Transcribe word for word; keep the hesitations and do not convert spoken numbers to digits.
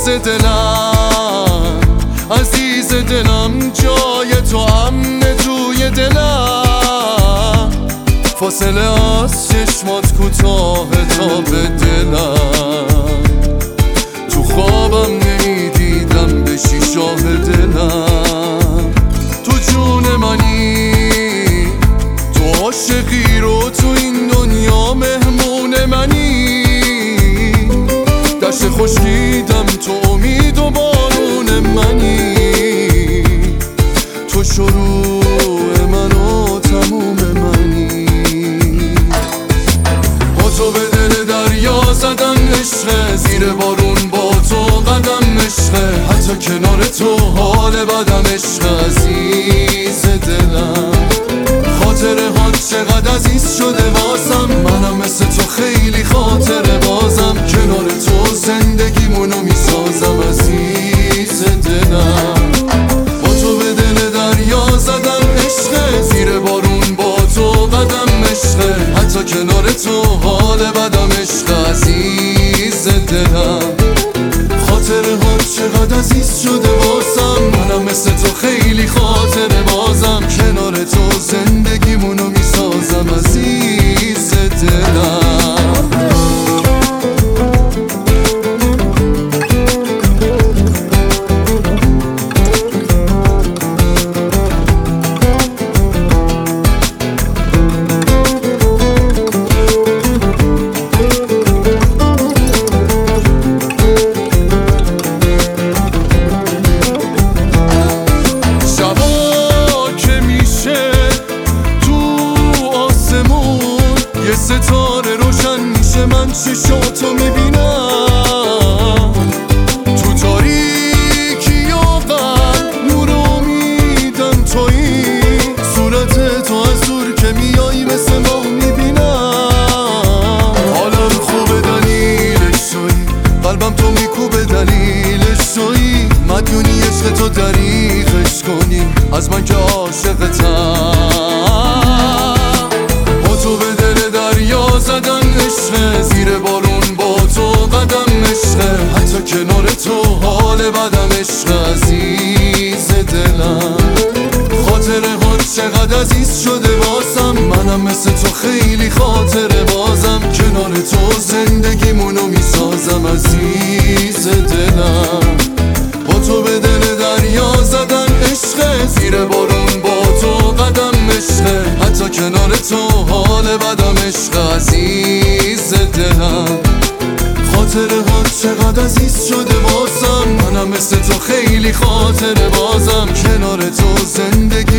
عزیز دلم، عزیز دلم، جای تو امن توی دلم، فاصله از چشمات کوتاه تا به دلم، تو خوابم نمیدیدم بشی شاه دلم، تو جون منی، تو عاشقی رو تو این دنیا مهمون منی، دشت خشکیدم تو امید و بارون منی، تو شروع من و تموم منی، با تو به دل دریا زدم عشقه، زیر بارون با تو قدم عشقه، حتی کنار تو حال بدم عشقه، عزیز دلم، خاطره ها چقدر عزیز شده واسم، منم مثل تو خیلی خاطره بازم، کنار تو زندگیمونو میسازم، عزیز دلم، با تو به دل دریا زدم عشقه، زیر بارون با تو قدم عشقه، حتی کنار تو حال بدم عشقه، عزیز دلم، خاطره ها چقدر عزیز شده واسم، منم مثل تو خیلی خاطره بازم، کنار تو زندگیمونو میسازم، عزیز دلم. ستاره روشن میشه من چشاتو میبینم، تو تاریکی و قلب نور امیدم تویی، صورت تو از دور که میایی مثل ماه میبینم، حالم خوبه دلیلش تویی، قلبم تو میکوبه دلیلش تویی، مدیونی عشق تو دریغش کنی از من که عاشقتم، تو به دل دریا زدن عشقه، زیر بارون با تو قدم عشقه، حتی کنار تو حال بدم عشقه، عزیز دلم، خاطره ها چقدر عزیز شده واسم، منم مثل تو خیلی خاطره بازم، کنار تو زندگیمونو میسازم، عزیز دلم، با تو به دل دریا زدن عشقه، زیر بارون با تو قدم عشقه، حتی کنار تو حال بدم عشقه، عزیز دلم، خاطره ها چقدر عزیز شده واسم، منم مثل تو خیلی خاطره بازم، کنار تو زندگی